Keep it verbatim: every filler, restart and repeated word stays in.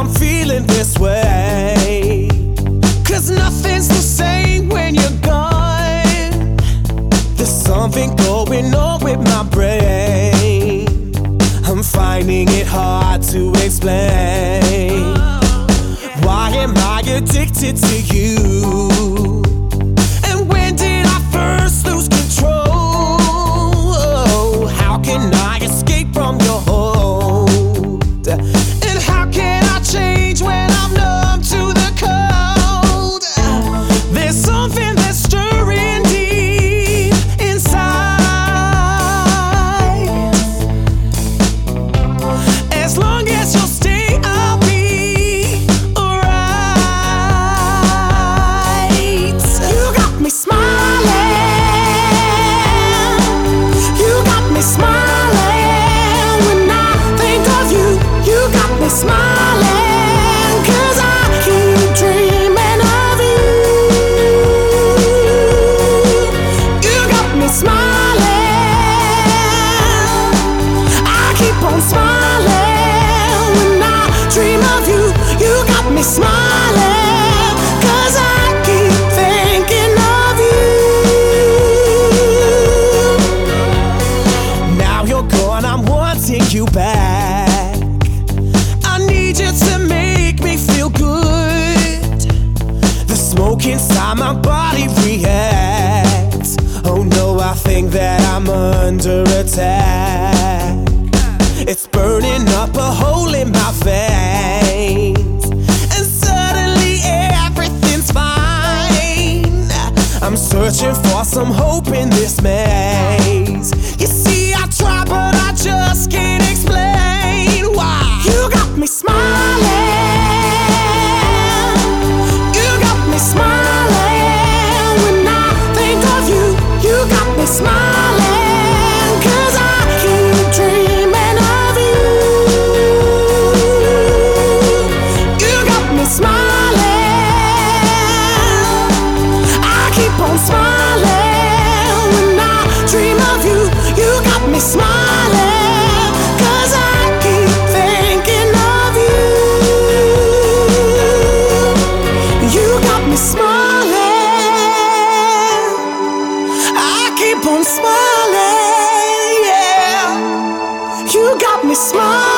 I'm feeling this way. Cause nothing's the same when you're gone. There's something going on with my brain. I'm finding it hard to explain. Why am I addicted to you? And when did I first lose control? How can I escape from your hold? And how can I change when I'm numb to the cold? There's something that's stirring deep inside. As long as you'll stay, I'll be alright. You got me smiling. You got me smiling when I think of you. You got me smiling, cause I keep dreaming of you. You got me smiling. I keep on smiling when I dream of you. You got me smiling, cause I keep thinking of you. Now you're gone, I'm wanting you back. I need you to make me feel good. The smoke inside my body reacts. Oh no, I think that I'm under attack. It's burning up a hole in my veins, and suddenly everything's fine. I'm searching for some hope in this maze. You see, I try, but I just can't explain why. You got me smiling. You got me smiling when I think of you. You got me smiling, cause I keep dreaming of you. You got me smiling. I keep on smiling when I dream of you. You got me smiling, cause I keep thinking of you. You got me smiling. I keep on smiling, yeah. You got me smiling.